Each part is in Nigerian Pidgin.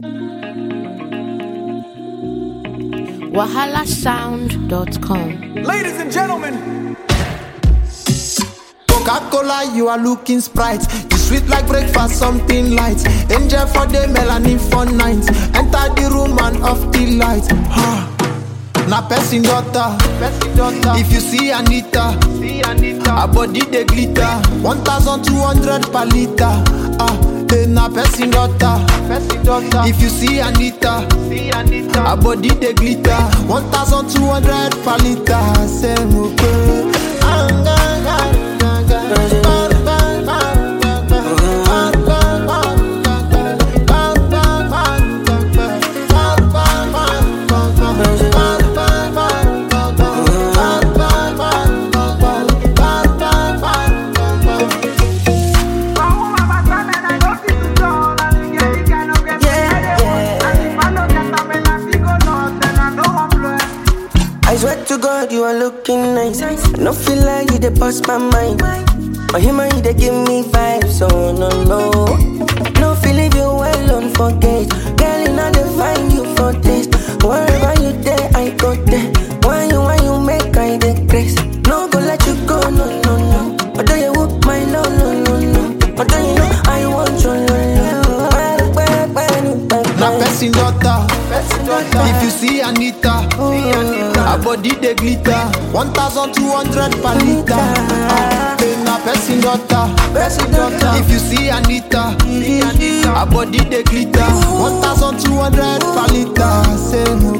wahalasound.com. Ladies and gentlemen, Coca-Cola, you are looking Sprite. You sweet like breakfast, something light. Angel for the melanin for night. Enter the room and off the light. Na person daughter. If you see Anita, her body they glitter. 1,200 per liter. Na person daughter. If you see Anita, her body they glitter. 1,200 per liter. Say I swear to God, you are looking nice. I don't feel like you dey bust my mind. My him and you dey give me vibes, oh no. No feel leave you alone, forget. Girl, you know they find you for this. Wherever you there, I go there. Why you make I dey grace? No go let you go, no. Although you whoop my no. Although you know I want your love. Na person daughter. If you see Anita, her body they glitter. 1,200 per liter. Na person daughter. If you see Anita, her body they glitter. 1,200 per liter. Say no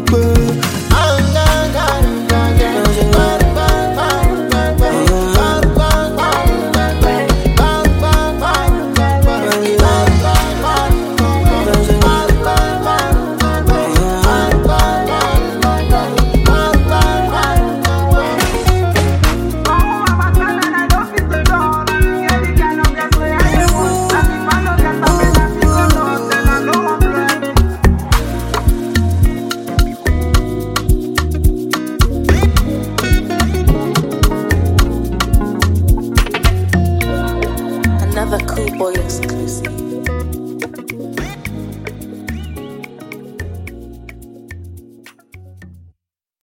Another cool boy exclusive.